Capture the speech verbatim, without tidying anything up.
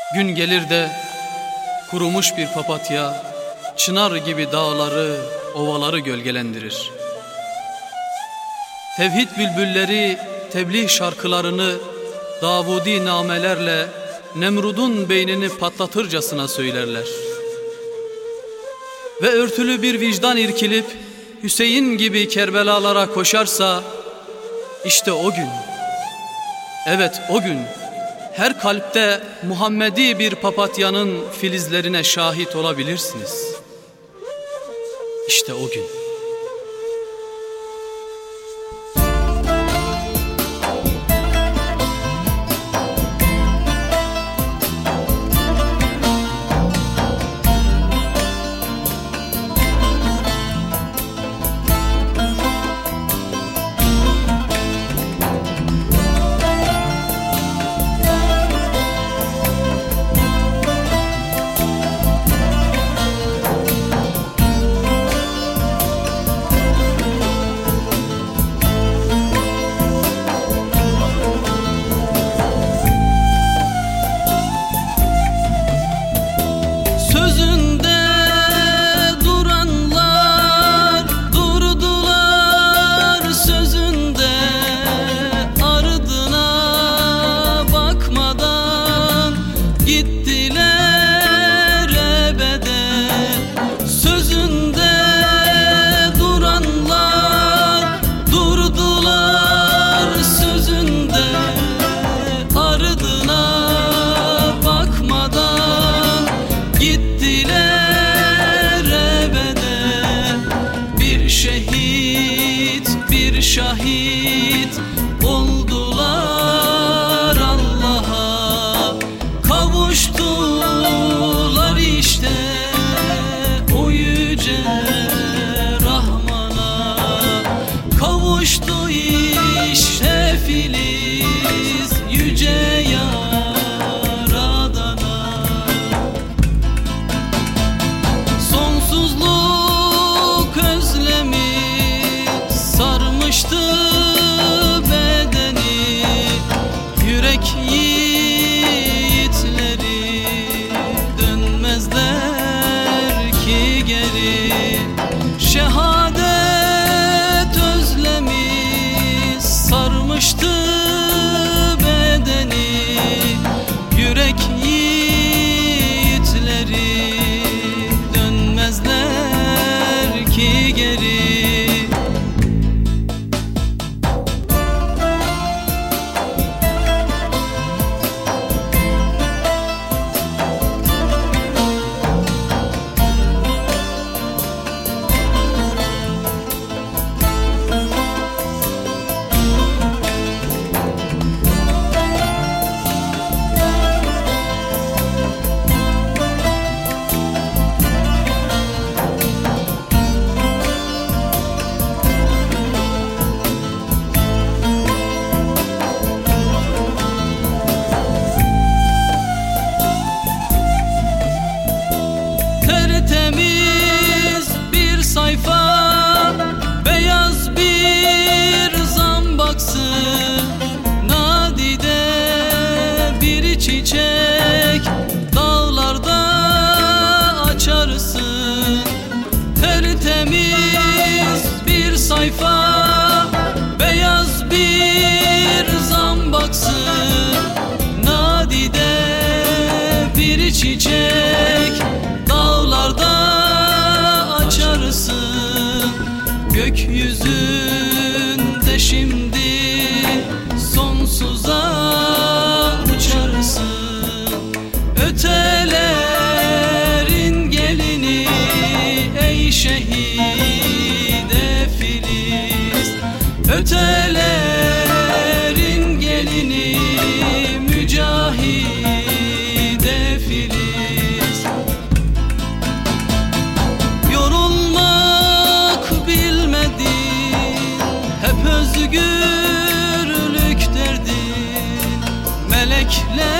Gün gelir de kurumuş bir papatya çınar gibi dağları, ovaları gölgelendirir. Tevhid bülbülleri tebliğ şarkılarını Davudi namelerle Nemrud'un beynini patlatırcasına söylerler. Ve örtülü bir vicdan irkilip Hüseyin gibi Kerbelalara koşarsa, işte o gün, evet o gün her kalpte Muhammedi bir papatyanın filizlerine şahit olabilirsiniz. İşte o gün. Şahit oldular, Allah'a kavuştular, işte o yüce Rahman'a kavuştu, işte Filiz yüce Yaradan'a. Sonsuzluk özlemi sarmıştı bedeni, yürek yiğitleri dönmezler ki geri. Şehadet özlemi sarmıştı bedeni, yürek yiğitleri dönmezler ki geri. Tertemiz bir sayfa, beyaz bir zambaksı, nadide bir çiçek, dağlarda açarsın. Tertemiz bir sayfa, beyaz bir zambaksı, nadide bir çiçek, dağlarda açarsın. Gökyüzünde şimdi sonsuza uçarsın. Ötelerin gelini ey şehide Filiz, ötelerin gelini mücahide Filiz. Özgürlük derdin, melekler